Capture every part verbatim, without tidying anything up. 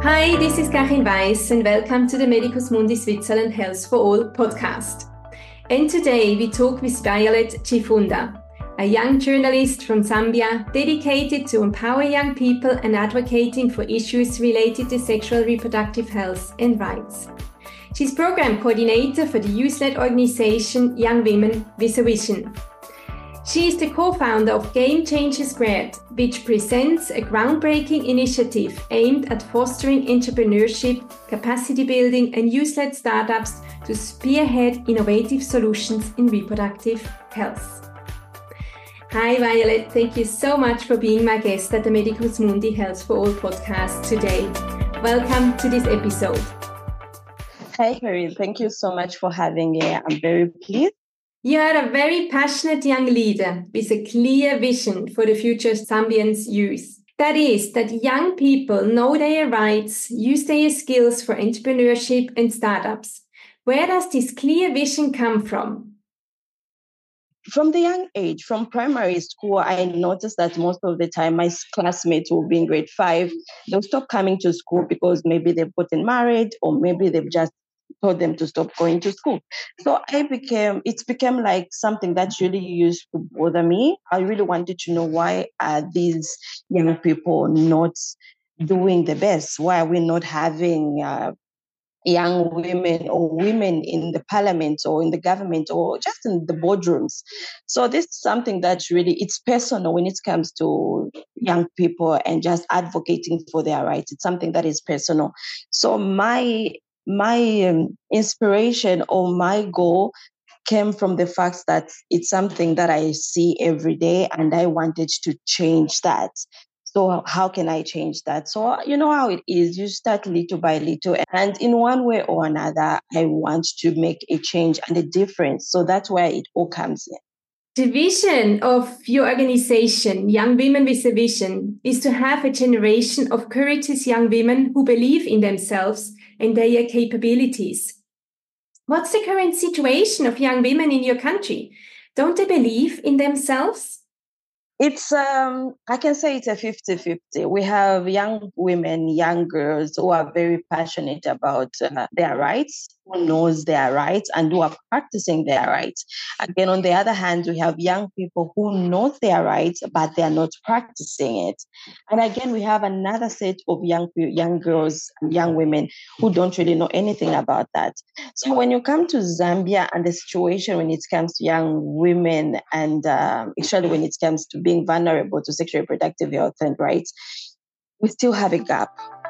Hi, this is Karin Weiss and welcome to the Medicus Mundi Switzerland Health for All podcast. And today we talk with Violet Chifunda, a young journalist from Zambia dedicated to empower young people and advocating for issues related to sexual reproductive health and rights. She's program coordinator for the youth-led organization Young Women with a Vision. She is the co-founder of Game Changer Squared, which presents a groundbreaking initiative aimed at fostering entrepreneurship, capacity building, and youth-led startups to spearhead innovative solutions in reproductive health. Hi Violet, thank you so much for being my guest at the Medicus Mundi Health for All podcast today. Welcome to this episode. Hi Karin, thank you so much for having me. I'm very pleased. You are a very passionate young leader with a clear vision for the future of Zambians youth. That is, that young people know their rights, use their skills for entrepreneurship and startups. Where does this clear vision come from? From the young age, from primary school, I noticed that most of the time my classmates will be in grade five. They'll stop coming to school because maybe they've gotten married or maybe they've just told them to stop going to school. So I became, it's became like something that really used to bother me. I really wanted to know, why are these young people not doing the best? Why are we not having uh, young women or women in the parliament or in the government or just in the boardrooms? So this is something that really, it's personal when it comes to young people and just advocating for their rights. It's something that is personal. So my My um, inspiration or my goal came from the fact that it's something that I see every day and I wanted to change that. So how can I change that? So you know how it is. You start little by little. And in one way or another, I want to make a change and a difference. So that's where it all comes in. The vision of your organization, Young Women with a Vision, is to have a generation of courageous young women who believe in themselves and their capabilities. What's the current situation of young women in your country? Don't they believe in themselves? It's, um, I can say it's a fifty-fifty. We have young women, young girls who are very passionate about uh, their rights, who knows their rights and who are practicing their rights. Again, on the other hand, we have young people who know their rights, but they are not practicing it. And again, we have another set of young young girls, young women who don't really know anything about that. So when you come to Zambia and the situation when it comes to young women and uh, especially when it comes to being vulnerable to sexual reproductive health and rights, we still have a gap.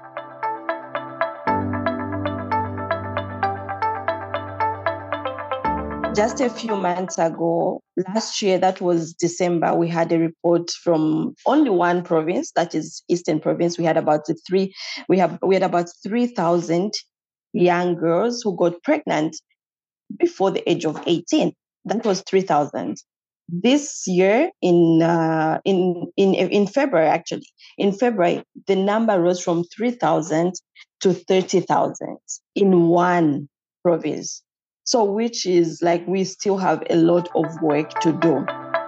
Just a few months ago, last year, that was December, we had a report from only one province, that is Eastern Province. We had about three, we have we had about three thousand young girls who got pregnant before the age of eighteen. That was three thousand. This year, in uh, in in in February, actually, in February, the number rose from three thousand to thirty thousand in one province. So, which is like we still have a lot of work to do.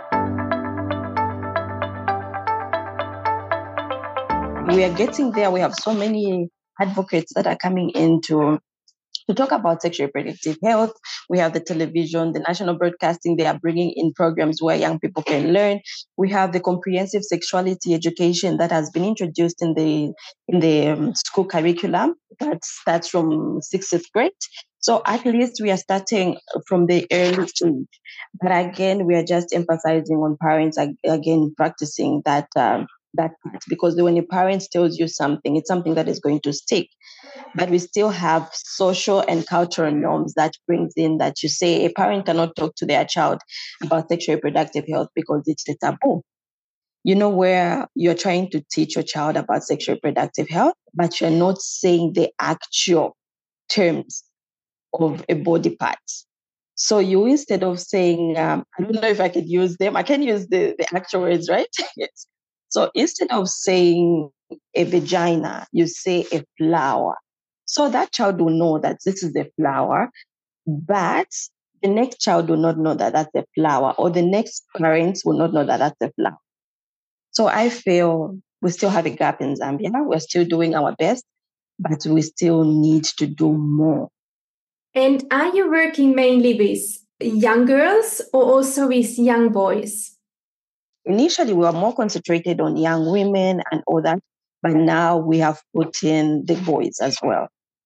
We are getting there. We have so many advocates that are coming into to talk about sexual reproductive health. We have the television, the national broadcasting. They are bringing in programs where young people can learn. We have the comprehensive sexuality education that has been introduced in the in the um, school curriculum. That starts from sixth grade. So at least we are starting from the early age. But again, we are just emphasizing on parents again practicing that um, that part, because when a parent tells you something, it's something that is going to stick. But we still have social and cultural norms that brings in that you say a parent cannot talk to their child about sexual reproductive health because it's a taboo. You know, where you're trying to teach your child about sexual reproductive health, but you're not saying the actual terms of a body part. So you, instead of saying, um, I don't know if I could use them, I can use the, the actual words, right? Yes. So instead of saying a vagina, you say a flower. So that child will know that this is a flower, but the next child will not know that that's a flower, or the next parents will not know that that's a flower. So I feel we still have a gap in Zambia. We're still doing our best, but we still need to do more. And are you working mainly with young girls or also with young boys? Initially, we were more concentrated on young women and all that, but now we have put in the boys as well.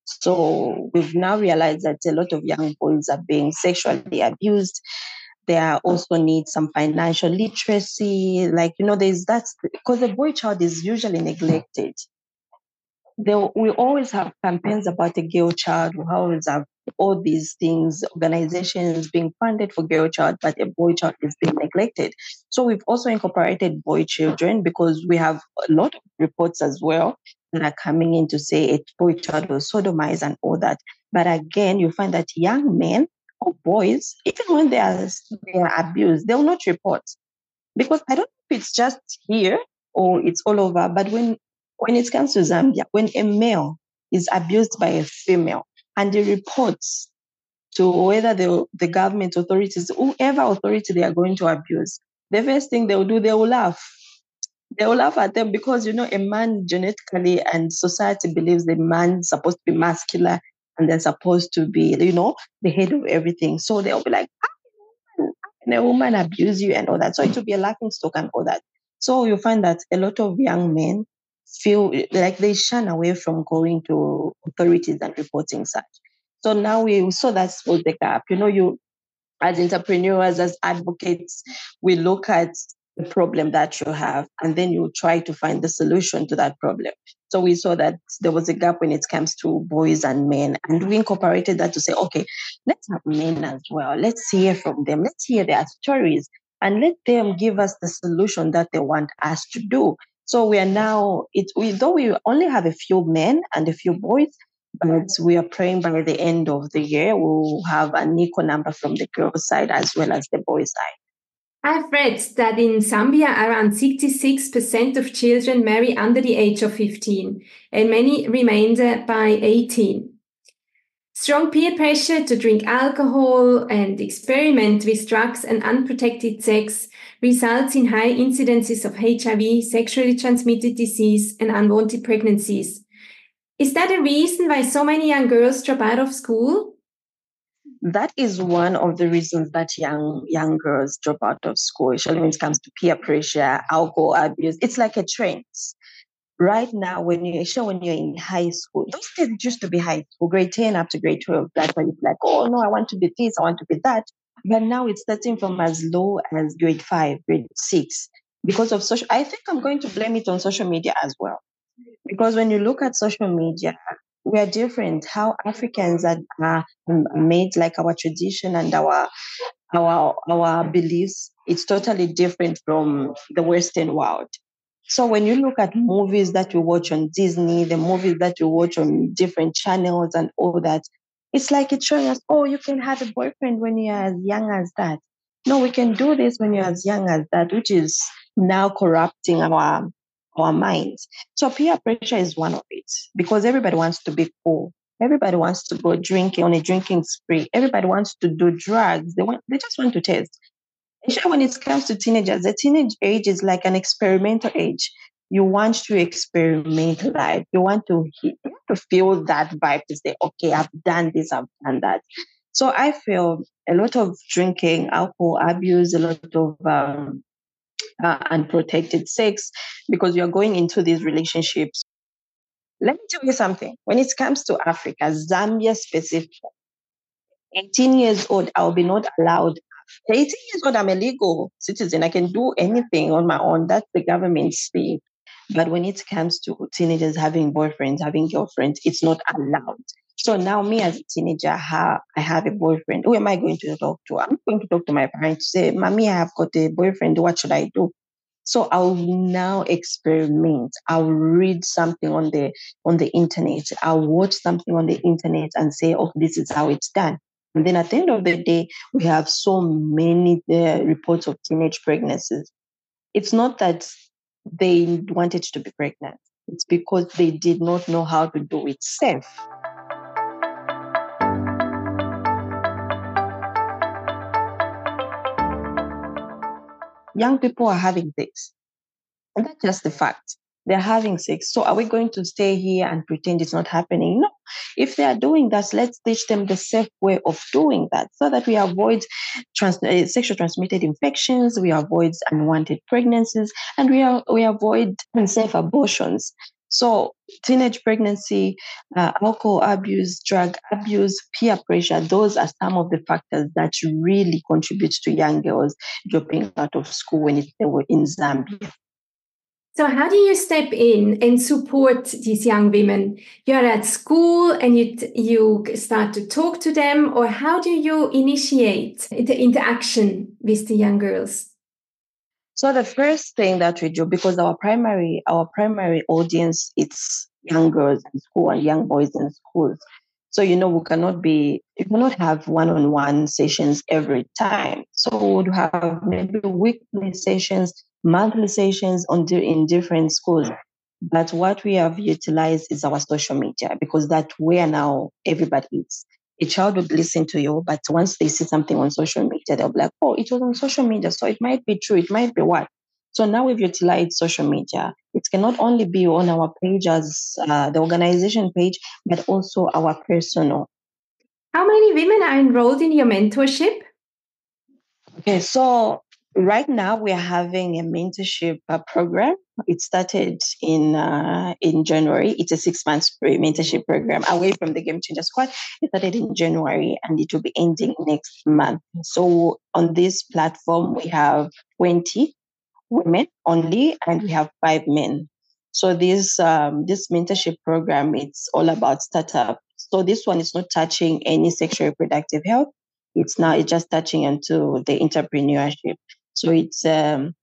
So we've now realized that a lot of young boys are being sexually abused. There also need some financial literacy. Like, you know, there's that, because the boy child is usually neglected. There, we always have campaigns about a girl child. We always have all these things, organizations being funded for girl child, but a boy child is being neglected. So we've also incorporated boy children because we have a lot of reports as well that are coming in to say a boy child was sodomized and all that. But again, you find that young men or boys, even when they are, they are abused, they will not report. Because I don't know if it's just here or it's all over, but when when it comes to Zambia, when a male is abused by a female and he reports to whether the, the government authorities, whoever authority they are going to abuse, the first thing they will do, they will laugh. They will laugh at them because, you know, a man genetically and society believes the man is supposed to be masculine and they're supposed to be, you know, the head of everything. So they'll be like, how can a woman abuse you and all that? So it will be a laughing stock and all that. So you find that a lot of young men feel like they shun away from going to authorities and reporting such. So now we saw that's for the gap. You know, you as entrepreneurs, as advocates, we look at the problem that you have and then you try to find the solution to that problem. So we saw that there was a gap when it comes to boys and men, and we incorporated that to say, okay, let's have men as well. Let's hear from them. Let's hear their stories and let them give us the solution that they want us to do. So we are now, it, we, though we only have a few men and a few boys, but we are praying by the end of the year, we'll have an equal number from the girls' side as well as the boys' side. I've read that in Zambia, around sixty-six percent of children marry under the age of fifteen, and many remain by eighteen. Strong peer pressure to drink alcohol and experiment with drugs and unprotected sex results in high incidences of H I V, sexually transmitted disease, and unwanted pregnancies. Is that a reason why so many young girls drop out of school? That is one of the reasons that young young girls drop out of school, especially when it comes to peer pressure, alcohol abuse. It's like a trend. Right now, when you sure when you're in high school, those days used to be high school, grade ten up to grade twelve. That's why you're like, oh no, I want to be this, I want to be that. But now it's starting from as low as grade five, grade six, because of social. I think I'm going to blame it on social media as well, because when you look at social media, we are different. How Africans are, are made, like our tradition and our our our beliefs, it's totally different from the Western world. So when you look at movies that you watch on Disney, the movies that you watch on different channels and all that, it's like it's showing us, oh, you can have a boyfriend when you're as young as that. No, we can do this when you're as young as that, which is now corrupting our our minds. So peer pressure is one of it, because everybody wants to be cool. Everybody wants to go drinking on a drinking spree. Everybody wants to do drugs. They want, they just want to taste. Especially when it comes to teenagers, the teenage age is like an experimental age. You want to experiment life. You want to, you want to feel that vibe to say, okay, I've done this, I've done that. So I feel a lot of drinking, alcohol abuse, a lot of um, uh, unprotected sex, because you're going into these relationships. Let me tell you something. When it comes to Africa, Zambia specifically, eighteen years old, I'll be not allowed. eighteen years old, I'm a legal citizen. I can do anything on my own. That's the government's thing. But when it comes to teenagers having boyfriends, having girlfriends, it's not allowed. So now me as a teenager, I have a boyfriend. Who am I going to talk to? I'm going to talk to my parents to say, Mommy, I have got a boyfriend. What should I do? So I'll now experiment. I'll read something on the on the internet. I'll watch something on the internet and say, oh, this is how it's done. And then at the end of the day, we have so many uh, reports of teenage pregnancies. It's not that they wanted to be pregnant. It's because they did not know how to do it safe. Young people are having this. And that's just the fact. they're having sex. So are we going to stay here and pretend it's not happening? No. If they are doing that, let's teach them the safe way of doing that so that we avoid trans- uh, sexual transmitted infections, we avoid unwanted pregnancies, and we, are, we avoid unsafe abortions. So teenage pregnancy, uh, alcohol abuse, drug abuse, peer pressure, those are some of the factors that really contribute to young girls dropping out of school when it, they were in Zambia. So how do you step in and support these young women? You're at school and you, you start to talk to them, or how do you initiate the interaction with the young girls? So the first thing that we do, because our primary our primary audience, it's young girls in school and young boys in schools. So, you know, we cannot be, we cannot have one-on-one sessions every time. So we would have maybe weekly sessions, monthly sessions on in different schools. But what we have utilized is our social media, because that's where now everybody is. A child would listen to you, but once they see something on social media, they'll be like, oh, it was on social media, so it might be true, it might be what. So now we've utilized social media. It can not only be on our page as uh, the organization page, but also our personal. How many women are enrolled in your mentorship? Okay, so right now we are having a mentorship uh, program. It started in uh, in January. It's a six months mentorship program away from the Game Changer Squad. It started in January and it will be ending next month. So on this platform, we have twenty women only, and we have five men. So this um, this mentorship program, it's all about startup. So this one is not touching any sexual reproductive health. It's now it's just touching into the entrepreneurship. So it's um,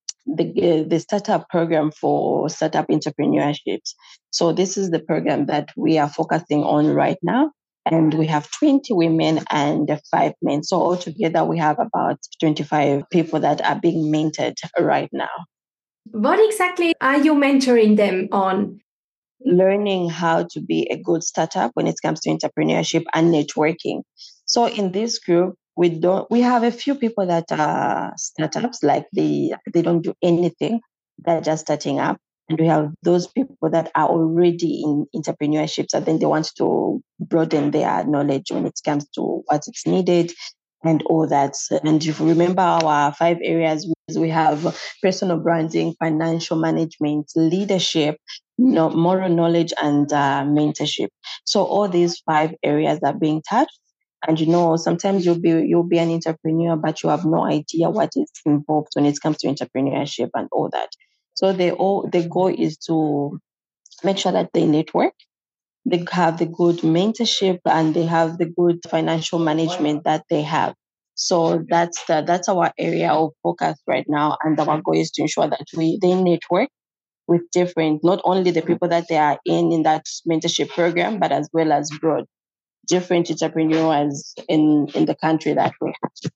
the the startup program for startup entrepreneurships. So this is the program that we are focusing on right now. And we have twenty women and five men. So altogether, we have about twenty-five people that are being mentored right now. What exactly are you mentoring them on? Learning how to be a good startup when it comes to entrepreneurship and networking. So in this group, we don't we have a few people that are startups, like they they don't do anything, they're just starting up. And we have those people that are already in entrepreneurship, and then they want to broaden their knowledge when it comes to what is needed and all that. And if you remember our five areas, we have personal branding, financial management, leadership, no, moral knowledge, and uh, mentorship. So all these five areas are being touched. And you know, sometimes you'll be you'll be an entrepreneur, but you have no idea what is involved when it comes to entrepreneurship and all that. So they all the goal is to make sure that they network, they have the good mentorship, and they have the good financial management that they have. So that's the, that's our area of focus right now, and our goal is to ensure that we they network with different, not only the people that they are in in that mentorship program, but as well as broad different entrepreneurs in in the country that we have.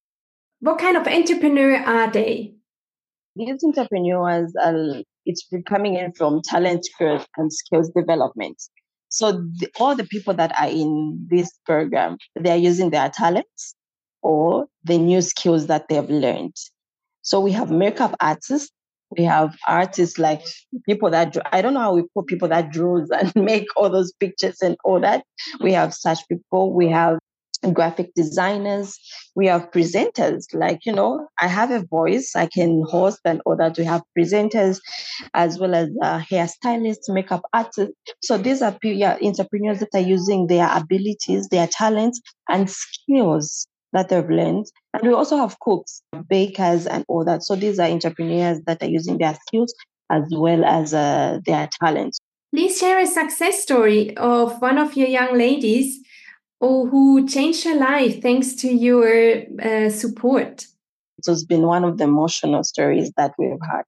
What kind of entrepreneur are they? These entrepreneurs are, it's coming in from talent growth and skills development. So the, all the people that are in this program, they are using their talents or the new skills that they've learned. So we have makeup artists, we have artists like people that draw, I don't know how we put people that draws and make all those pictures and all that. We have such people. We have graphic designers. We have presenters. Like, you know, I have a voice, I can host and all that. We have presenters as well as uh, hairstylists, makeup artists. So these are yeah, entrepreneurs that are using their abilities, their talents, and skills that they've learned. And we also have cooks, bakers, and all that. So these are entrepreneurs that are using their skills as well as uh, their talents. Please share a success story of one of your young ladies or who changed her life thanks to your uh, support. It has been one of the emotional stories that we've had.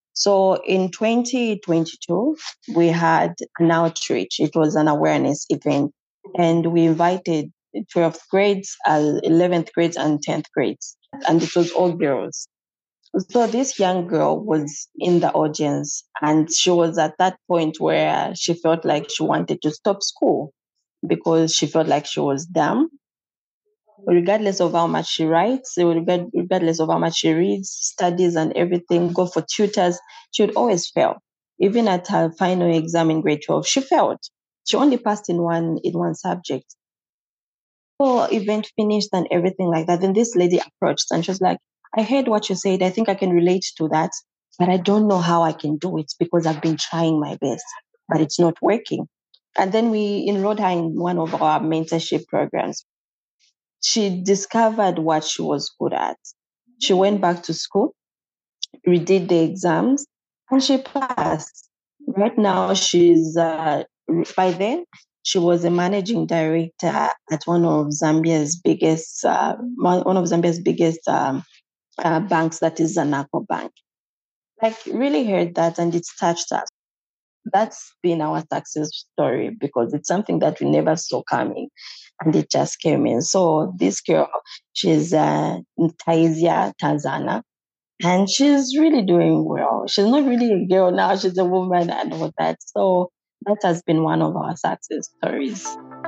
So in twenty twenty-two, we had an outreach. It was an awareness event, and we invited twelfth grades, uh, eleventh grades, and tenth grades, and it was all girls. So this young girl was in the audience, and she was at that point where she felt like she wanted to stop school because she felt like she was dumb. Regardless of how much she writes, regardless of how much she reads, studies, and everything, go for tutors, she would always fail. even at her final exam in grade twelve, she failed. She only passed in one in one subject. So event finished and everything like that. Then this lady approached and she was like, I heard what you said. I think I can relate to that, but I don't know how I can do it because I've been trying my best, but it's not working. And then we enrolled her in one of our mentorship programs. She discovered what she was good at. She went back to school, redid the exams, and she passed. Right now, she's, uh, by then, she was a managing director at one of Zambia's biggest, uh, one of Zambia's biggest um, uh, banks, that is Zanaco Bank. Like, really heard that, and it's touched us. That's been our success story because it's something that we never saw coming, and it just came in. So this girl, she's uh, Taisia Tanzana, and she's really doing well. She's not really a girl now; she's a woman and all that. So that has been one of our success stories.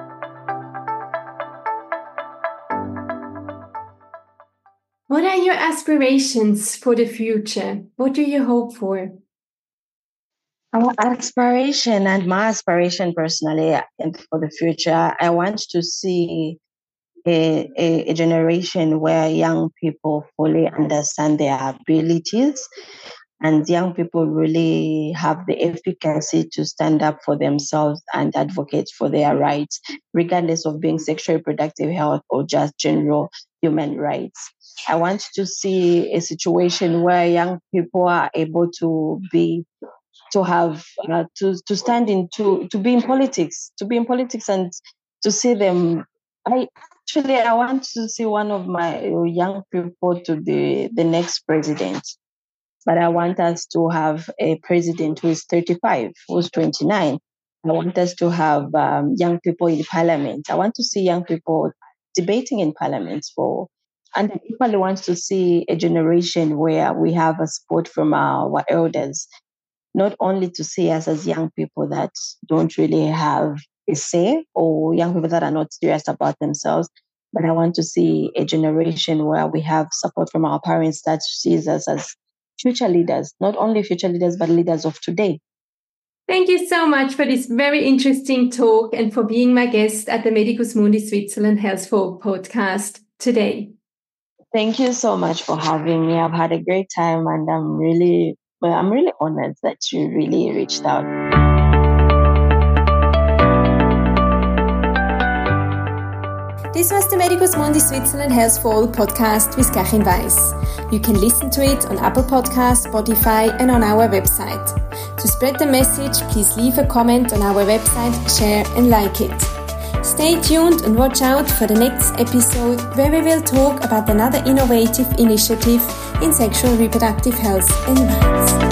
What are your aspirations for the future? What do you hope for? Our aspiration and my aspiration personally and for the future, I want to see a, a, a generation where young people fully understand their abilities and young people really have the efficacy to stand up for themselves and advocate for their rights, regardless of being sexual reproductive health or just general human rights. I want to see a situation where young people are able to be to have uh, to to stand in to to be in politics, to be in politics and to see them. I actually I want to see one of my young people to be the next president, but I want us to have a president who is thirty-five, who's twenty-nine. I want us to have um, young people in parliament. I want to see young people debating in parliaments for. And I equally want to see a generation where we have a support from our elders, not only to see us as young people that don't really have a say or young people that are not serious about themselves, but I want to see a generation where we have support from our parents that sees us as future leaders, not only future leaders, but leaders of today. Thank you so much for this very interesting talk and for being my guest at the Medicus Mundi Switzerland Health for All podcast today. Thank you so much for having me. I've had a great time and I'm really, well, I'm really honored that you really reached out. This was the Medicus Mundi Switzerland Health for All podcast with Katrin Weiss. You can listen to it on Apple Podcasts, Spotify, and on our website. To spread the message, please leave a comment on our website, share and like it. Stay tuned and watch out for the next episode where we will talk about another innovative initiative in sexual reproductive health and rights.